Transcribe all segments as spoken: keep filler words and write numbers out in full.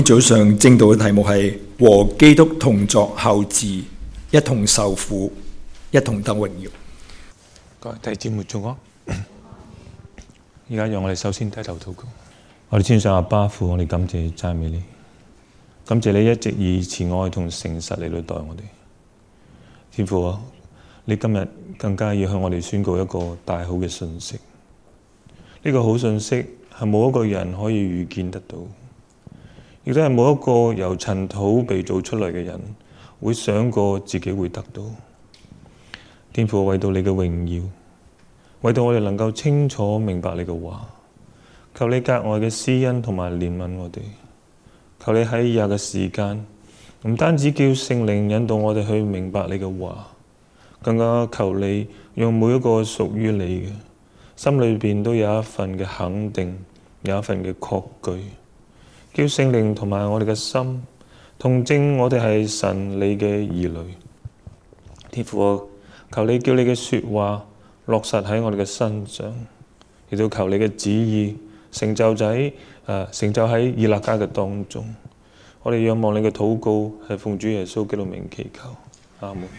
早上正道嘅題目係和基督同作後嗣，一同受苦，一同得榮耀。 各位弟兄姊妹早安。而家讓我哋首先低頭禱告。我哋天上阿爸父，我哋感謝讚美你，感謝你一直以慈愛同誠實嚟對待我哋。天父啊，你今日更加要向我哋宣告一個大好嘅信息。呢個好信息係冇一個人可以預見得到，亦都係冇一個由塵土被造出嚟嘅人會想過自己會得到。天父，為到你嘅榮耀，為到我哋能夠清楚明白你嘅話，求你格外嘅施恩同埋憐憫我哋。求你喺以下嘅時間，唔單止叫聖靈引導我哋去明白你嘅話，更加求你讓每一個屬於你嘅心裏邊都有一份嘅肯定，有一份嘅確據，叫聖靈同埋我哋嘅心同證我哋係神你嘅兒女。天父，求你叫你嘅說話落實喺我哋嘅身上，亦都求你嘅旨意成就喺誒成就喺以勒家嘅當中。我哋仰望你嘅禱告係奉主耶穌基督名祈求，阿門。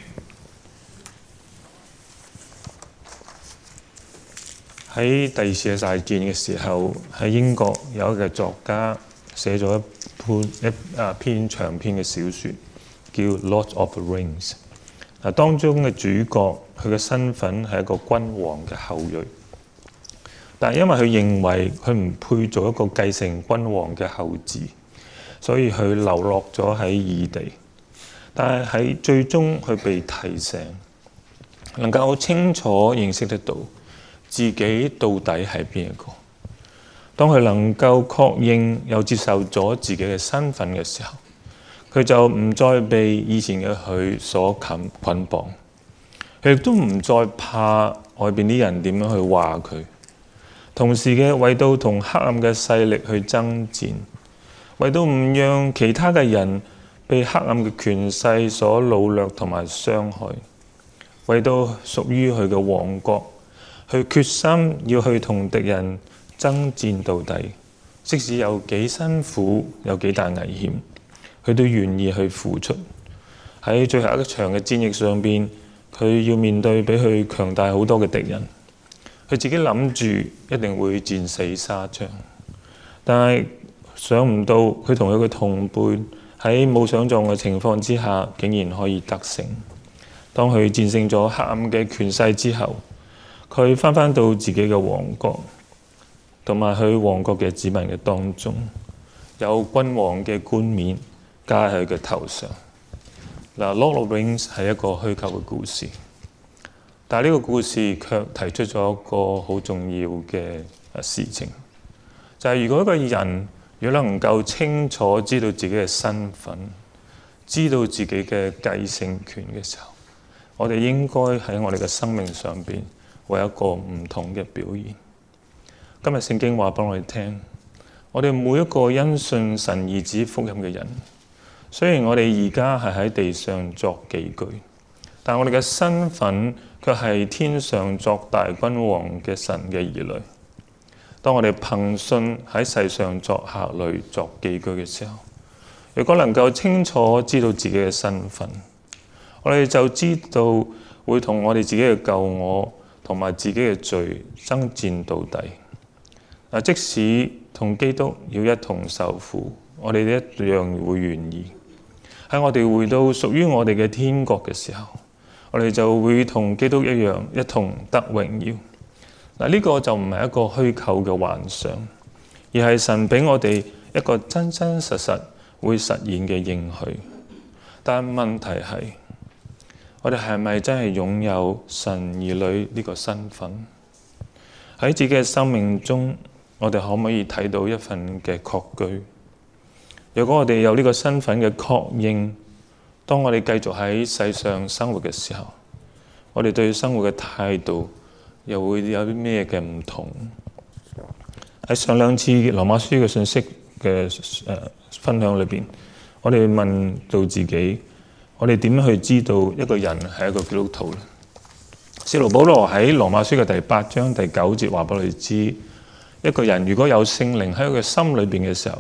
喺第二次世界大戰嘅時候，喺英國有一個作家寫咗一篇一啊篇長篇嘅小說，叫《Lord of the Rings》。嗱，當中嘅主角佢嘅身份係一個君王嘅後裔，但係因為佢認為佢唔配做一個繼承君王嘅後嗣，所以佢流落咗喺異地。但係喺最終佢被提醒，能夠好清楚認識得到自己到底係邊一個。當佢能夠確認又接受咗自己嘅身份嘅時候，佢就唔再被以前嘅佢所捆捆綁，佢亦都唔再怕外邊啲人點樣去話佢。同時嘅為到同黑暗嘅勢力去爭戰，為到唔讓其他嘅人被黑暗嘅權勢所擄掠同埋傷害，為到屬於佢嘅王國，佢決心要去同敵人爭戰到底，即使有幾辛苦，有幾大危險，佢都願意去付出。喺最後一場嘅戰役上邊，佢要面對比佢強大好多嘅敵人，佢自己諗住一定會戰死沙場，但係想唔到佢同佢嘅同伴喺冇想象嘅情況之下，竟然可以得勝。當佢戰勝咗黑暗嘅權勢之後，佢翻返到自己嘅王國，同埋佢王國嘅子民嘅當中，有君王嘅冠冕加喺佢嘅頭上。嗱，《Lord of the Rings》係一個虛構嘅故事，但係呢個故事卻提出咗一個好重要嘅事情，就係、是、如果一個人如果能夠清楚知道自己嘅身份，知道自己嘅繼承權嘅時候，我哋應該喺我哋嘅生命上邊為一個唔同嘅表現。今日聖經話俾我哋聽，我哋每一個因信神兒子福音嘅人，雖然我哋而家係喺地上作寄居，但我哋嘅身份卻係天上作大君王嘅神嘅兒女。當我哋憑信喺世上作客旅、作寄居嘅時候，如果能夠清楚知道自己嘅身份，我哋就知道會同我哋自己嘅舊我同埋自己嘅罪爭戰到底。嗱，即使同基督要一同受苦，我哋一樣會願意。喺我哋回到屬於我哋嘅天國嘅時候，我哋就會同基督一樣，一同得榮耀。嗱，呢個就唔係一個虛構嘅幻想，而係神俾我哋一個真真實實會實現嘅應許。但問題係，我哋係咪真係擁有神兒女呢個身份？喺自己嘅生命中，我哋可唔可以睇到一份嘅確據？如果我哋有呢個身份嘅確認，當我哋繼續喺世上生活嘅時候，我哋對生活嘅態度又會有啲咩嘅唔同？喺上兩次羅馬書嘅信息嘅誒、呃、分享裏邊，我哋問到自己，我哋點樣去知道一個人係一個基督徒呢？使徒保羅喺羅馬書嘅第八章第九節話俾我哋知，一個人如果有聖靈喺佢嘅心裏邊嘅時候，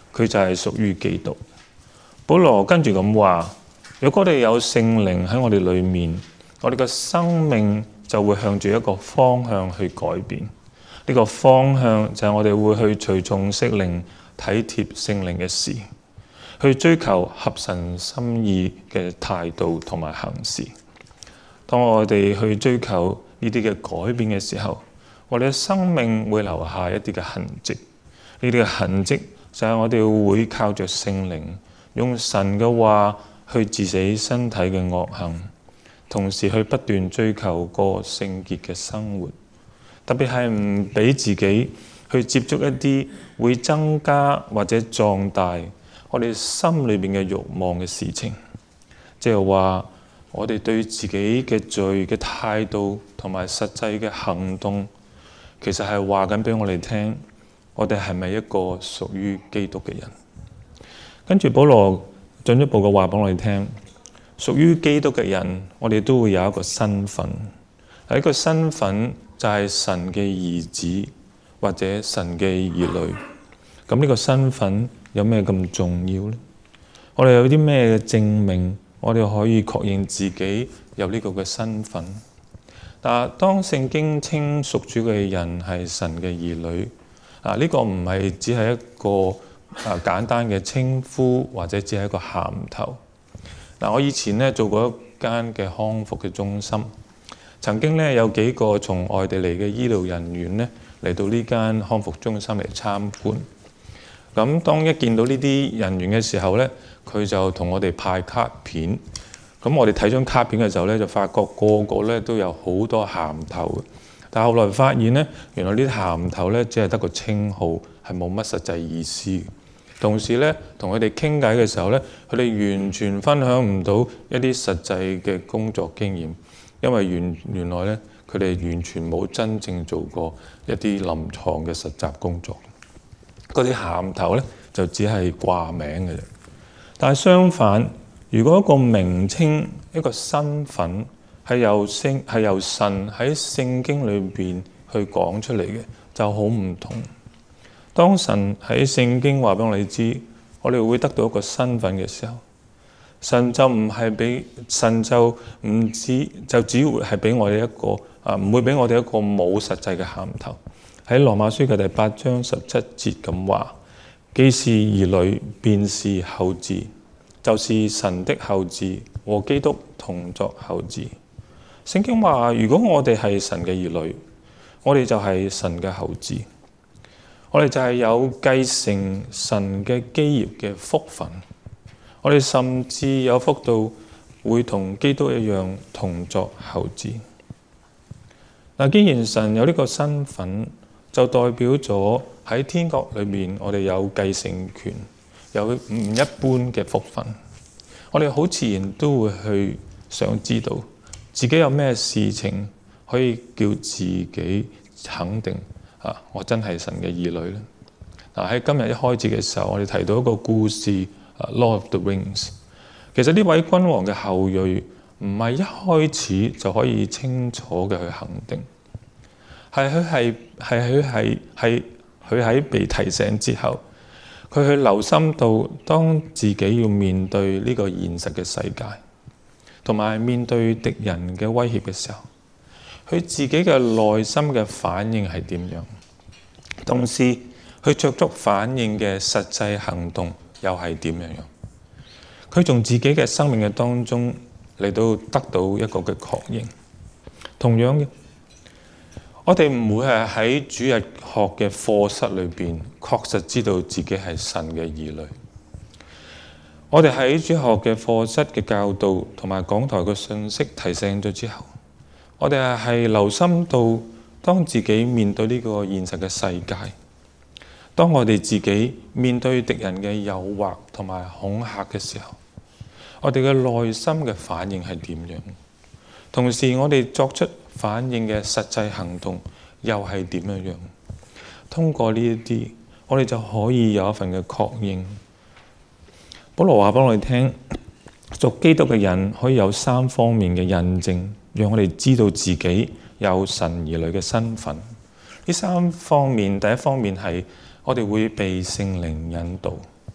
佢就係屬於基督。保羅跟住咁話：如果我哋有聖靈喺我哋裏面，我哋嘅生命就會向住一個方向去改變。呢個方向就係我哋會去隨從聖靈，體貼聖靈嘅事，去追求合神心意嘅態度同埋行事。當我哋去追求呢啲嘅改變嘅時候，我哋嘅生命會留下一啲嘅痕跡。呢啲嘅痕跡就係我哋會靠着聖靈，用神嘅話去治死身體嘅惡行，同時去不斷追求過聖潔嘅生活。特別係唔俾自己去接觸一啲會增加或者壯大我哋心裏邊嘅慾望嘅事情。即係話我哋對自己嘅罪嘅態度同埋實際嘅行動，其實係話緊俾我哋聽，我哋係咪一個屬於基督嘅人？跟住保羅進一步嘅話俾我哋聽，屬於基督嘅人，我哋都會有一個身份，係一個身份就係神嘅兒子或者神嘅兒女。咁呢個身份有咩咁重要呢？我哋有啲咩證明我哋可以確認自己有呢個嘅身份？但係當聖經稱屬主嘅人係神嘅兒女，啊呢、這個唔係只係一個啊簡單嘅稱呼，或者只係一個銜頭。嗱、啊，我以前咧做過一間嘅康復嘅中心，曾經咧有幾個從外地嚟嘅醫療人員咧嚟到呢間康復中心嚟參觀。咁當一見到呢啲人員嘅時候咧，佢就同我哋派卡片。咁我哋睇張卡片嘅時候咧，就發覺個個咧都有好多銜頭。但係後來發現咧，原來呢啲銜頭咧只係得個稱號，係冇乜實際意思。同時咧，同佢哋傾偈嘅時候咧，佢哋完全分享唔到一啲實際嘅工作經驗，因為原原來咧佢哋完全冇真正做過一啲臨床嘅實習工作。嗰啲銜頭咧就只係掛名嘅啫。但係相反，如果一個名稱、一個身份係由聖係由神喺聖經裏邊去講出嚟嘅，就好唔同。當神喺聖經話俾我哋知，我哋會得到一個身份嘅時候，神就唔係俾神就唔止就只會係俾我哋一個啊，唔會俾我哋一個冇實際嘅銜頭。喺羅馬書嘅第八章十七節咁話：既是兒女，便是後嗣，就是神的後嗣，和基督同作後嗣。聖經話，如果我哋係神嘅兒女，我哋就係神嘅後嗣，我哋就係有繼承神嘅基業嘅福分，我哋甚至有福到會同基督一樣同作後嗣。嗱，既然神有呢個身份，就代表咗喺天國裏面，我哋有繼承權，有唔一般嘅福分。我哋好自然都會去想知道自己有咩事情可以叫自己肯定啊，我真係神嘅兒女咧。嗱，喺今日一開始嘅時候，我哋提到一個故事，《Lord of the Rings》。其實呢位君王嘅後裔唔係一開始就可以清楚嘅去肯定。係佢係係佢係係佢喺被提醒之後，佢去留心到當自己要面對呢個現實嘅世界，同埋面對敵人嘅威脅嘅時候，佢自己嘅內心嘅反應係點樣？同時佢作出反應嘅實際行動又係點樣樣？佢從自己嘅生命嘅當中嚟到得到一個嘅確認。同樣嘅，我哋唔會係喺主日學嘅課室裏邊確實知道自己係神嘅兒女。我哋喺主日學嘅課室嘅教導同埋講台嘅信息提醒咗之後，我哋係留心到當自己面對呢個現實嘅世界，當我哋自己面對敵人嘅誘惑同埋恐嚇嘅時候，我哋嘅內心嘅反應係點樣？同時我哋作出反應嘅實際行動又係點樣樣？通過呢一啲，我哋就可以有一份嘅確認。保羅話俾我哋聽，屬基督嘅人可以有三方面嘅印證，讓我哋知道自己有神兒女嘅身份。呢三方面，第一方面係我哋會被聖靈引導。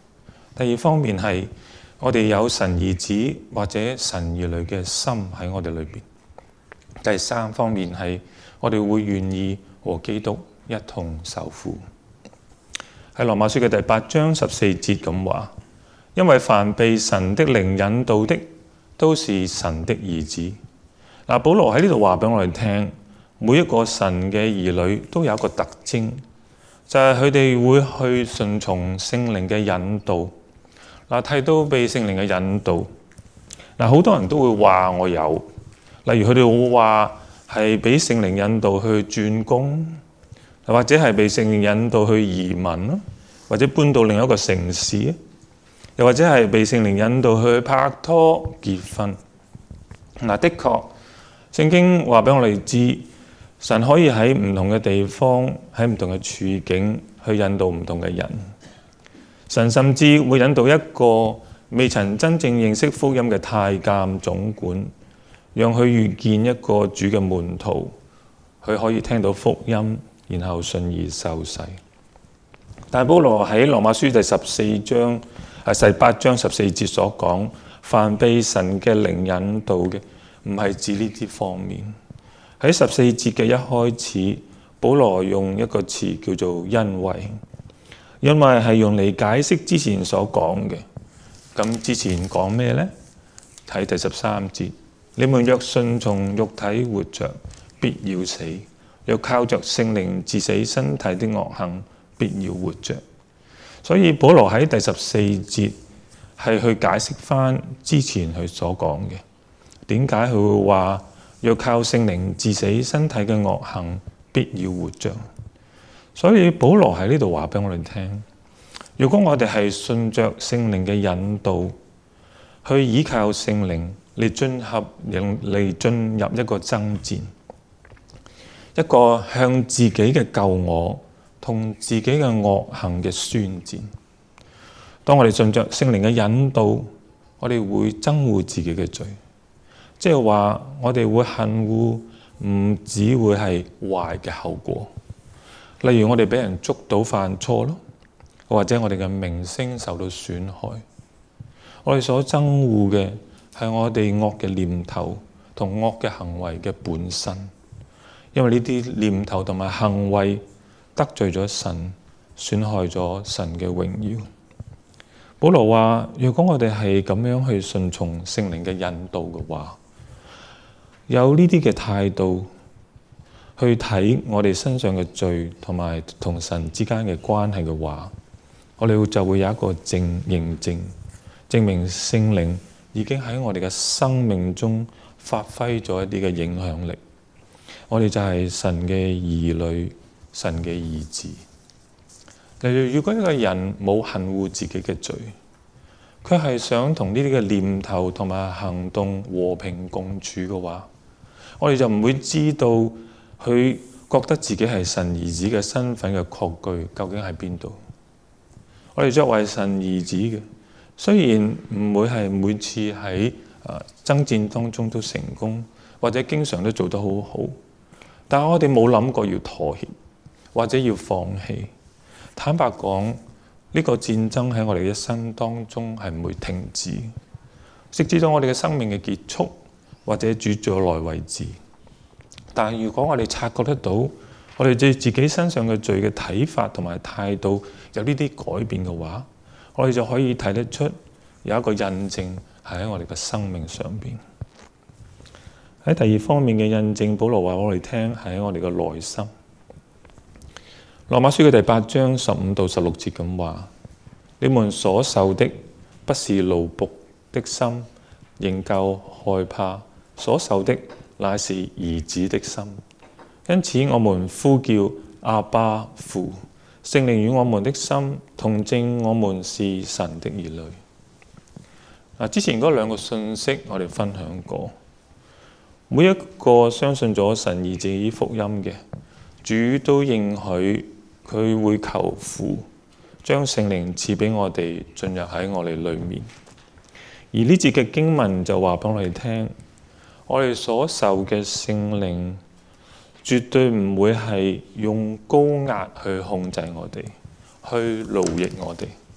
第二方面係我哋有神兒子或者神兒女嘅心喺我哋裏邊。第三方面係我哋會願意和基督一同受苦。喺羅馬書嘅第八章十四節咁話，因為凡被神的靈引導的，都是神的兒子。嗱，保羅喺呢度話俾我哋聽，每一個神嘅兒女都有一個特徵，就係佢哋會去順從聖靈嘅引導。嗱，睇到被聖靈嘅引導，嗱，好多人都會話我有，例如佢哋會話係俾聖靈引導去轉工，或者係被聖靈引導去移民咯，或者搬到另一個城市，又或者係被聖靈引導去拍拖結婚。嗱，的確，聖經話俾我哋知，神可以喺唔同嘅地方，喺唔同嘅處境去引導唔同嘅人。神甚至會引導一個未曾真正認識福音嘅太監總管，讓佢遇見一個主嘅門徒，佢可以聽到福音，然後信而受洗。但保羅喺羅馬書第十四章係第八章十四節所講，凡被神嘅靈引導嘅，唔係指呢啲方面。喺十四節嘅一開始，保羅用一個詞叫做因為。因為係用嚟解釋之前所講嘅。咁之前講咩呢？睇第十三節，你們若順從肉體活着，必要死；若靠着聖靈治死身體的惡行，必要活着。所以保羅喺第十四節係去解釋翻之前佢所講嘅。點解佢會話若靠聖靈治死身體嘅惡行，必要活着？所以保羅喺呢度話俾我哋聽，如果我哋係順着聖靈嘅引導，去依靠聖靈嚟進合嚟進入一個爭戰，一個向自己嘅救我同自己嘅惡行嘅宣戰。當我哋順着聖靈嘅引導，我哋會憎惡自己嘅罪，即係話我哋會恨惡唔只會係壞嘅後果。例如我哋俾人捉到犯錯咯，或者我哋嘅名聲受到損害，我哋所憎惡嘅係我哋惡嘅念頭同惡嘅行為嘅本身，因為呢啲念頭同埋行為得罪咗神，損害咗神嘅榮耀。保羅話：如果我哋係咁樣去順從聖靈嘅引導嘅話，有呢啲嘅態度，去睇我哋身上嘅罪同埋同神之間嘅關係嘅話，我哋就會有一個證認證，證明聖靈已經喺我哋嘅生命中發揮咗一啲嘅影響力。我哋就係神嘅兒女，神嘅兒子。例如，如果一個人冇恨惡自己嘅罪，佢係想同呢啲嘅念頭同埋行動和平共處嘅話，我哋就唔會知道佢覺得自己係神兒子嘅身份嘅確據究竟喺邊度？我哋作為神兒子嘅，雖然唔會係每次喺誒爭戰當中都成功，或者經常都做得好好，但係我哋冇諗過要妥協或者要放棄。坦白講，呢個戰爭喺我哋一生當中係唔會停止，直至到我哋嘅生命嘅結束或者主再來為止。但係如果我哋察覺得到，我哋對自己身上嘅罪嘅睇法同埋態度有呢啲改變嘅話，我哋就可以睇得出有一個印證係喺我哋嘅生命上邊。喺第二方面嘅印證，保羅話我哋聽係喺我哋嘅內心。羅馬書嘅第八章十五到十六節咁話：你們所受的不是奴僕的心，仍舊害怕；所受的乃是兒子的心。因此我們呼叫阿爸父，聖靈與我們的心同證，我們是神的兒女。嗱，之前嗰兩個信息我哋分享過，每一個相信咗神兒子福音嘅主都應許佢會求父將聖靈賜俾我哋進入喺我哋裏面。而呢節嘅經文就話俾我哋聽，我哋所受嘅聖靈絕對唔會係用高壓去控制我哋，去奴役我哋，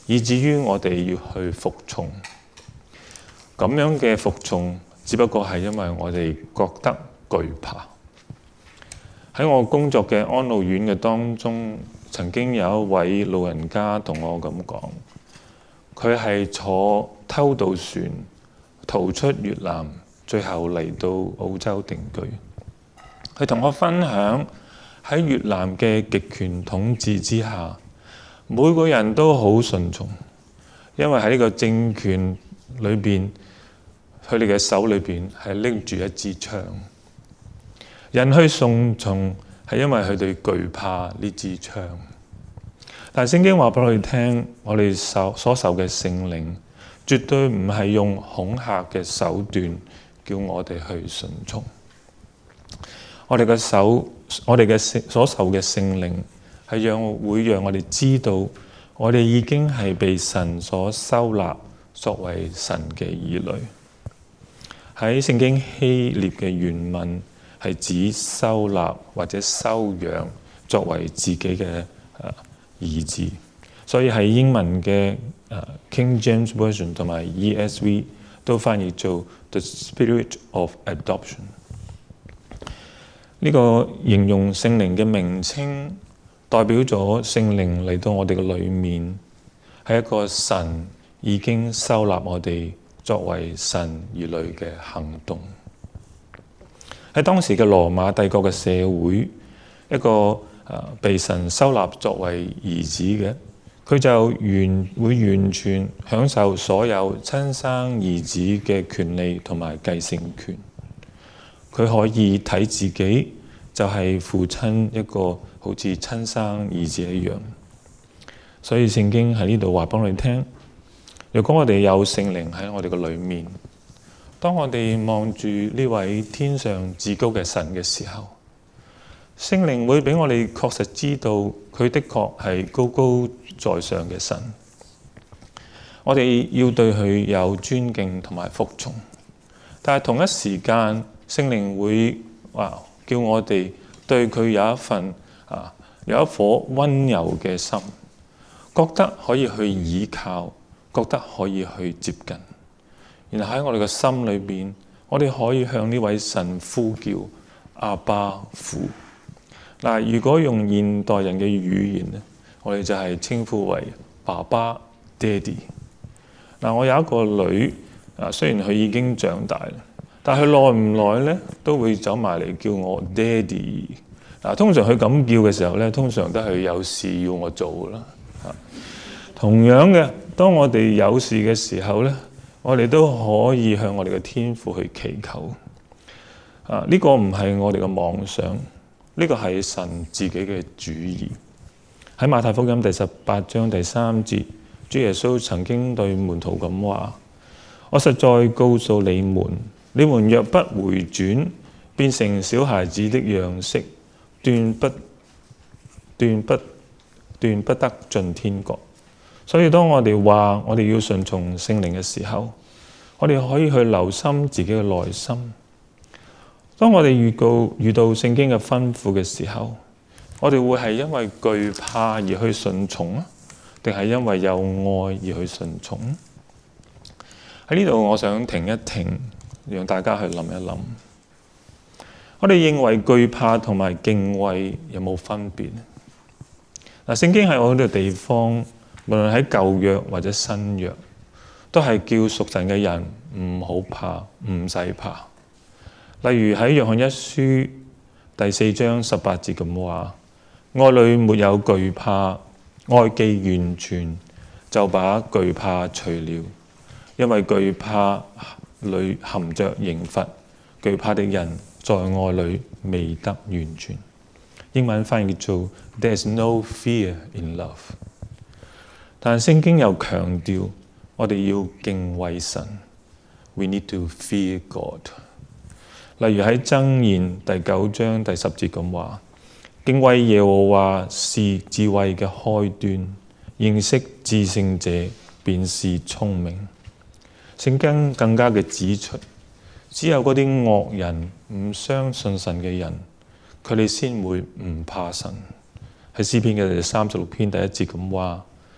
以至於我哋要去服從。咁樣嘅服從，只不過係因為我哋覺得懼怕。喺我工作嘅安老院嘅當中，曾經有一位老人家同我咁講，佢係坐偷渡船逃出越南，最後嚟到澳洲定居。佢同我分享喺越南嘅極權統治之下，每個人都好順從，因為喺呢個政權裏邊，佢哋嘅手裏邊係拎住一支槍。人去順從係因為佢哋懼怕呢支槍。但係聖經話俾我哋聽，我哋受所受嘅聖靈絕對唔係用恐嚇嘅手段叫我哋去順從。我哋嘅手，我哋嘅所受嘅聖靈係讓會讓我哋知道，我哋已經係被神所收納作為神嘅兒女。喺聖經希臘嘅原文係指收納或者收養作為自己嘅誒兒子，所以喺英文嘅誒 King James Version 同埋 E S V 都翻譯做 The Spirit of Adoption。呢個形容聖靈嘅名稱，代表咗聖靈嚟到我哋嘅裏面，係一個神已經收納我哋作為神兒女嘅行動。喺當時嘅羅馬帝國嘅社會，一個誒、呃、被神收納作為兒子嘅，佢就完會完全享受所有親生兒子嘅權利同埋繼承權。佢可以睇自己就係父親一個好似親生兒子一樣。所以聖經喺呢度話俾我哋聽，如果我哋有聖靈喺我哋嘅裏面，當我哋望住呢位天上至高嘅神嘅時候，聖靈會俾我哋確實知道佢的確係高高在上嘅神。我哋要對佢有尊敬同埋服從，但係同一時間，聖靈會話叫我哋對佢有一份啊有一顆溫柔嘅心，覺得可以去倚靠，覺得可以去接近。然後喺我哋嘅心裏邊，我哋可以向呢位神呼叫阿爸父。嗱，如果用現代人嘅語言咧，我哋就係稱呼為爸爸、爹哋。嗱，我有一個女啊，雖然佢已經長大啦，但係佢耐唔耐咧都會走埋嚟叫我爹哋。嗱，通常佢咁叫嘅時候咧，通常都係有事要我做啦。同樣嘅，當我哋有事嘅時候咧，我哋都可以向我哋嘅天父去祈求。啊，呢個唔係我哋嘅妄想，呢個係神自己嘅主意。喺馬太福音第十八章第三節，主耶穌曾經對門徒咁話：我實在告訴你們，你們若不回轉，變成小孩子的樣式，斷不斷不斷不得進天國。所以當我哋話我哋要順從聖靈嘅時候，我哋可以去留心自己嘅內心。當我哋遇到遇到聖經嘅吩咐嘅時候，我哋會係因為懼怕而去順從啊，定係因為有愛而去順從？喺呢度我想停一停，讓大家去諗一諗。我哋認為懼怕同埋敬畏有冇分別？嗱，聖經喺我呢個地方，無論喺舊約或者新約，都係叫屬神嘅人唔好怕，唔使怕。例如喺約翰一書第四章十八節咁話：愛裏沒有懼怕，愛既完全，就把懼怕除了，因為懼怕裏含着刑罰，懼怕的人在愛裏未得完全。英文翻譯做 There's no fear in love。但聖經又強調，我哋要敬畏神。We need to fear God。例如喺箴言第九章第十節咁話：敬畏耶和華是智慧嘅開端，認識至聖者便是聰明。聖經更加嘅指出，只有嗰啲惡人唔相信神嘅人，佢哋先會唔怕神。喺詩篇嘅第三十六篇第一節咁話：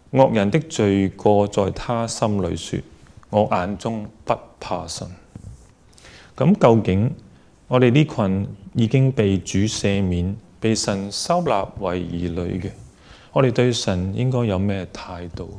惡人的罪過在他心裏說，我眼中不怕神。咁究竟我哋呢群已經被主赦免、被神收納為兒女嘅，我哋對神應該有咩態度？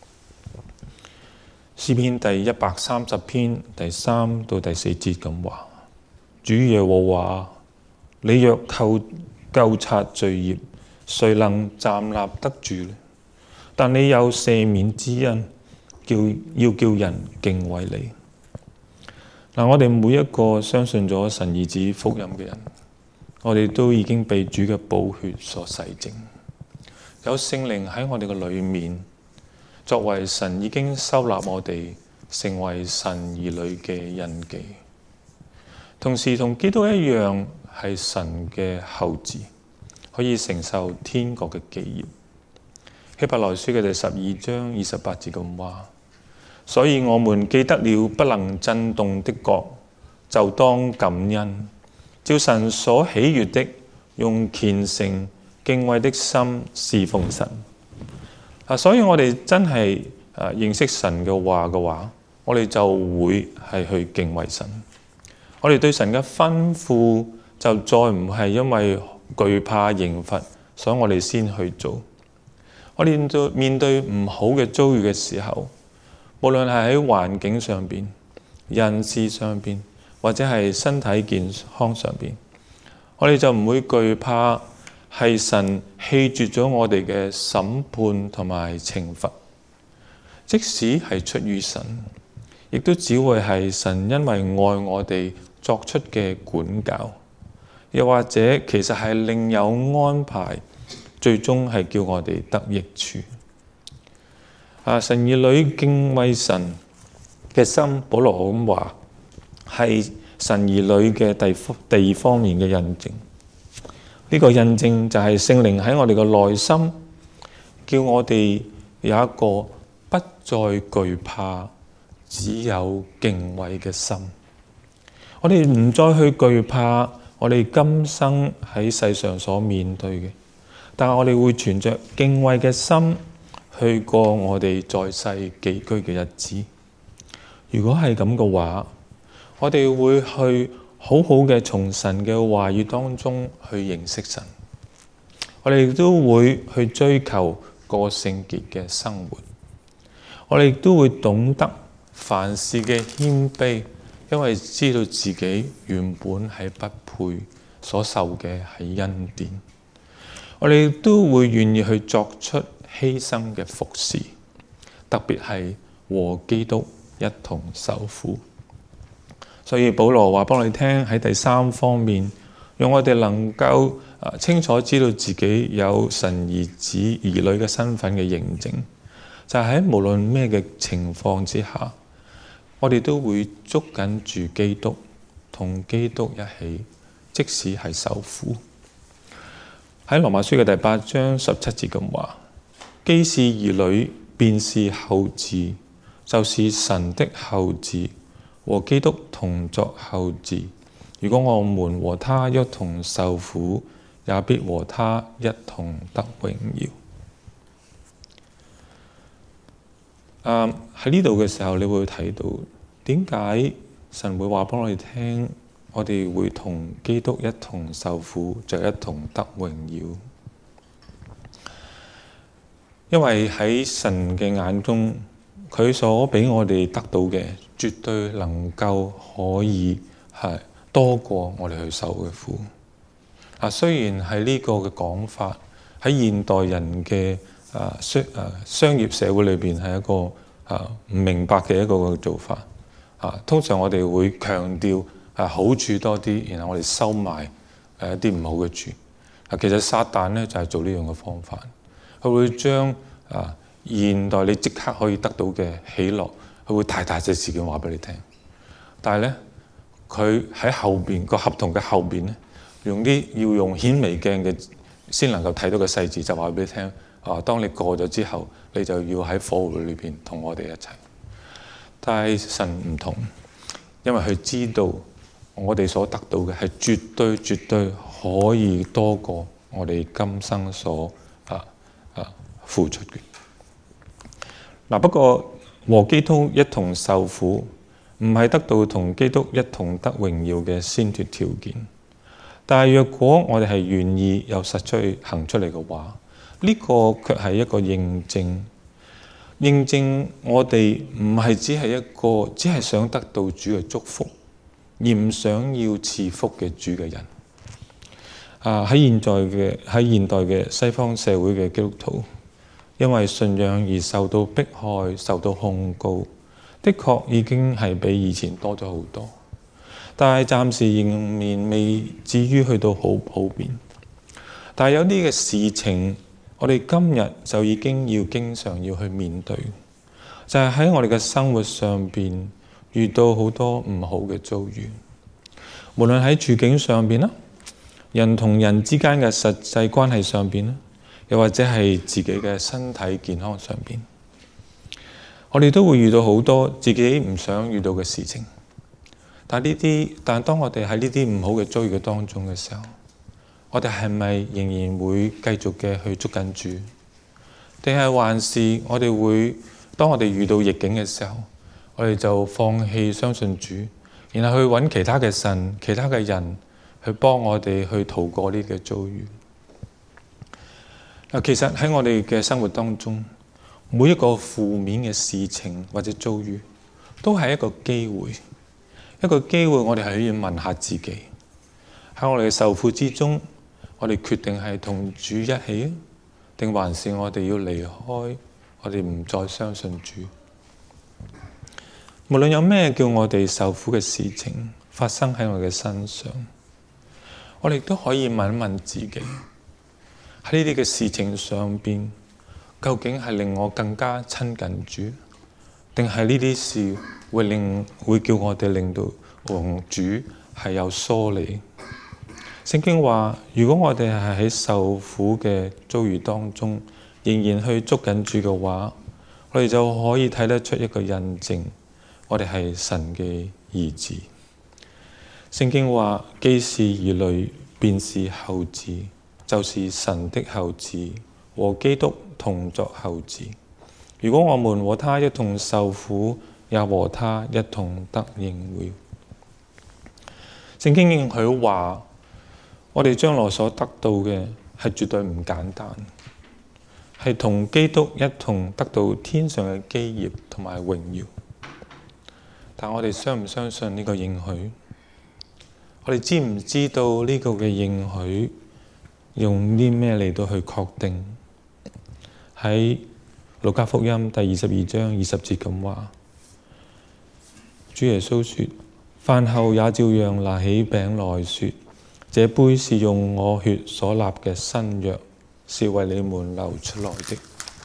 詩篇第一百三十篇第三到第四節咁話：主耶和華，你若扣究察罪孽，誰能站立得住呢？但你有赦免之恩，叫要叫人敬畏你。嗱，我哋每一個相信咗神兒子福音嘅人，我哋都已經被主嘅寶血所洗淨，有聖靈喺我哋嘅裏面，作為神已經收納我哋成為神兒女嘅印記，同時同基督一樣係神嘅後嗣，可以承受天國嘅基業。希伯來書嘅第十二章二十八節咁話：所以我們記得了不能震動的國，就當感恩，照神所喜悅的，用虔誠敬畏的心侍奉神。啊，所以我哋真係啊認識神嘅話嘅話，我哋就會係去敬畏神。我哋對神嘅吩咐就再唔係因為懼怕刑罰，所以我哋先去做。我哋面對面對唔好嘅遭遇嘅時候，無論係喺環境上邊、人事上邊，或者係身體健康上邊，我哋就唔會懼怕係神棄絕咗我哋嘅審判同埋懲罰。即使係出於神，亦都只會係神因為愛我哋作出嘅管教，又或者其實係另有安排，最終係叫我哋得益處。啊，神兒女敬畏神嘅心，保羅咁話係神兒女嘅第第二方面嘅印證。呢個印證就係聖靈喺我哋嘅內心，叫我哋有一個不再懼怕，只有敬畏嘅心。我哋唔再去懼怕我哋今生喺世上所面對嘅，但係我哋會存着敬畏嘅心去過我哋在世寄居嘅日子。如果係咁嘅話，我哋會去好好嘅從神嘅話語當中去認識神。我哋亦都會去追求過聖潔嘅生活。我哋亦都會懂得凡事嘅謙卑，因為知道自己原本係不配所受嘅係恩典。我哋亦都會願意去作出犧牲嘅服侍，特別係和基督一同受苦。所以保羅話幫你聽，喺第三方面，讓我哋能夠清楚知道自己有神兒子兒女嘅身份嘅認證，就係喺無論咩嘅情況之下，我哋都會捉緊住基督，同基督一起，即使係受苦。喺羅馬書嘅第八章十七節咁話：既是兒女，便是後嗣，就是神的後嗣，和基督同作後嗣。如果我們和他一同受苦，也必和他一同得榮耀。啊，喺呢度嘅時候，你會睇到點解神會話幫我哋聽，我哋會同基督一同受苦，就一同得榮耀。因為喺神嘅眼中，佢所俾我哋得到嘅，絕對能夠可以係多過我哋去受嘅苦。啊，雖然係呢個嘅講法喺現代人嘅啊商啊商業社會裏邊係一個啊唔明白嘅一個嘅做法。啊，通常我哋會強調啊好處多啲，然後我哋收埋誒一啲唔好嘅處。啊，其實撒旦咧就係做呢樣嘅方法，佢會將啊現代你即刻可以得到嘅喜樂，佢會大大隻事件話俾你聽。但係咧，佢喺後邊個合同嘅後邊咧，用啲要用顯微鏡嘅先能夠睇到嘅細節，就話俾你聽。啊，當你過咗之後，你就要喺火湖裏邊同我哋一齊。但係神唔同，因為佢知道我哋所得到嘅係絕對絕對可以多過我哋今生所啊啊付出嘅。 嗱，不過和基督一同受苦，唔係得到同基督一同得榮耀嘅先決條件。但係若果我哋係願意又實出去行出嚟嘅話，呢、這個卻係一個認證，認證我哋唔係只係一個只係想得到主嘅祝福，而唔想要賜福嘅主嘅人。啊！喺現在嘅喺現代嘅西方社會嘅基督徒，因為信仰而受到迫害、受到控告，的確已經係比以前多咗好多。但係暫時仍然未至於去到好普遍。但係有啲嘅事情，我哋今日就已經要經常要去面對，就係喺我哋嘅生活上邊遇到好多唔好嘅遭遇，無論喺處境上邊啦，人同人之間嘅實際關係上邊啦，又或者係自己嘅身體健康上邊，我哋都會遇到好多自己唔想遇到嘅事情。但係呢啲，但係當我哋喺呢啲唔好嘅遭遇嘅當中嘅時候，我哋係咪仍然會繼續嘅去捉緊主？定係還是我哋會當我哋遇到逆境嘅時候，我哋就放棄相信主，然後去揾其他嘅神、其他嘅人去幫我哋去逃過呢個遭遇？嗱，其實喺我哋嘅生活當中，每一個負面嘅事情或者遭遇，都係一個機會，一個機會我哋係可以問下自己，喺我哋嘅受苦之中，我哋決定係同主一起，定還是我哋要離開，我哋唔再相信主？無論有咩叫我哋受苦嘅事情發生喺我哋嘅身上，我哋都可以問一問自己，喺呢啲嘅事情上邊，究竟係令我更加親近主，定係呢啲事會令會叫我哋令到同主係有疏離？聖經話，如果我哋係喺受苦嘅遭遇當中，仍然去捉緊主嘅話，我哋就可以睇得出一個印證，我哋係神嘅兒子。聖經話，既是兒女，便是後嗣，就是神的後嗣，和基督同作後嗣。如果我們和他一同受苦，也和他一同得榮耀。聖經應許話，我哋將來所得到嘅係絕對唔簡單，係同基督一同得到天上嘅基業同埋榮耀。但我哋相唔相信呢個應許？我哋知唔知道呢個嘅應許用啲咩嚟到去確定？喺路加福音第二十二章二十節咁話，主耶穌說：飯後也照樣拿起餅來說，這杯是用我血所立嘅新約，是為你們流出來的。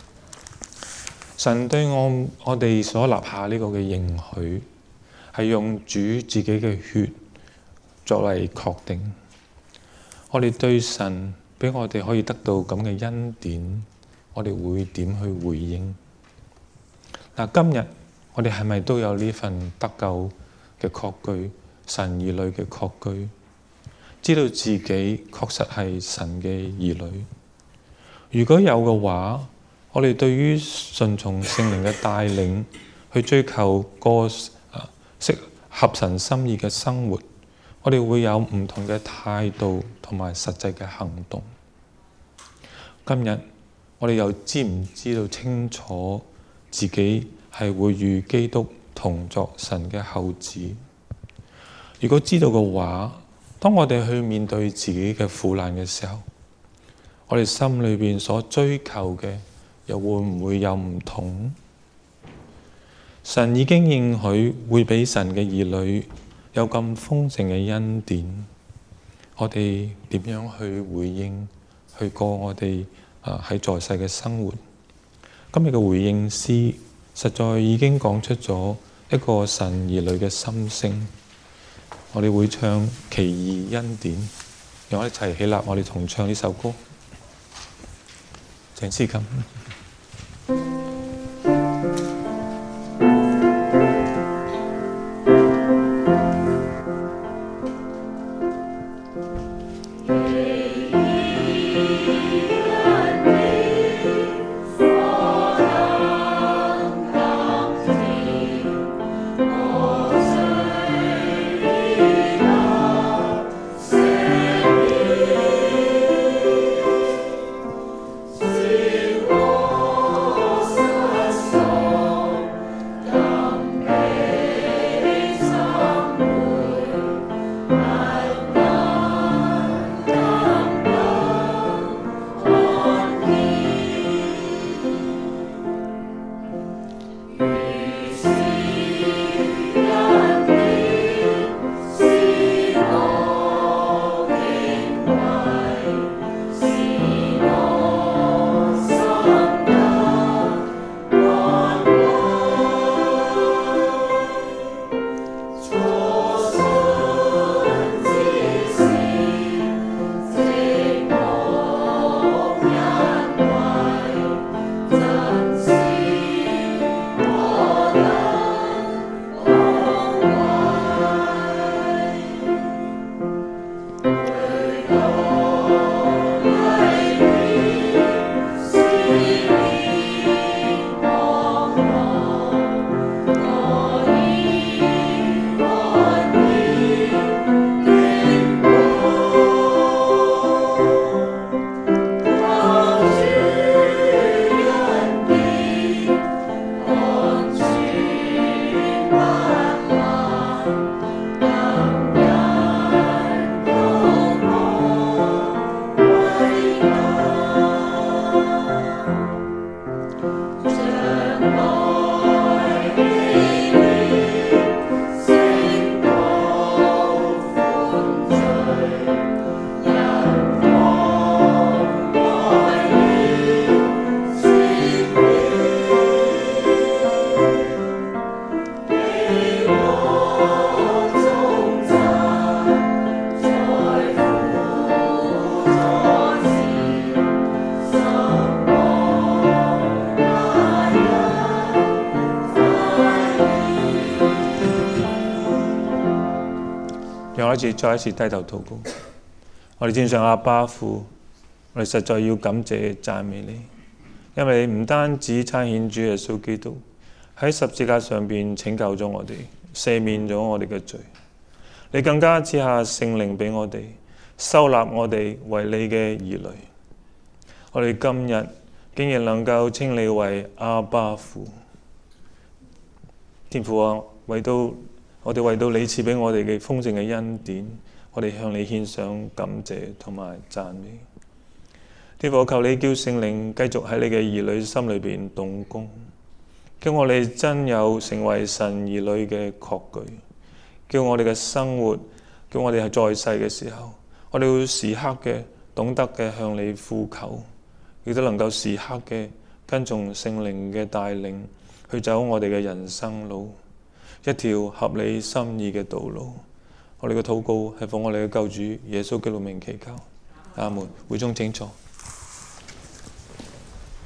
神對我我哋所立下呢個嘅應許，係用主自己嘅血作為確定。我哋對神俾我哋可以得到咁嘅恩典，我哋會點去回應？嗱，今日我哋係咪都有呢份得救嘅確據，神兒女嘅確據？知道自己確實係神嘅兒女。如果有嘅話，我哋對於順從聖靈嘅帶領，去追求過適合神心意嘅生活，我哋會有唔同嘅態度同埋實際嘅行動。今日我哋又知唔知道清楚自己係會與基督同作神嘅後嗣？如果知道嘅話，當我哋去面對自己嘅苦難嘅時候，我哋心裏邊所追求嘅又會唔會有唔同？神已經應許會俾神嘅兒女有咁豐盛嘅恩典，我哋點樣去回應，去過我哋啊喺在世嘅生活？今日嘅回應詩實在已經講出咗一個神兒女嘅心聲。我哋會唱奇異恩典，讓我一齊起立，我哋同唱呢首歌。鄭思琴。 我哋再一次低頭禱告。我哋天上阿爸父，我哋實在要感謝讚美你，因為你唔單止差遣主耶穌基督喺十字架上邊拯救咗我哋，赦免咗我哋嘅罪，你更加賜下聖靈俾我哋，收納我哋為你嘅兒女。我哋今日竟然能夠稱你為阿爸父，天父啊，為到我哋為到你賜俾我哋嘅豐盛嘅恩典，我哋向你獻上感謝同埋讚美。天父，求你叫聖靈繼續喺你嘅兒女心裏邊動工，叫我哋真有成為神兒女嘅確據，叫我哋嘅生活，叫我哋係在世嘅時候，我哋要時刻嘅懂得嘅向你呼求，亦都能夠時刻嘅跟從聖靈嘅帶領，去走我哋嘅人生路，一條合你心意嘅道路。我哋嘅禱告係奉我哋嘅救主耶穌基督名祈求，阿門。會中請坐。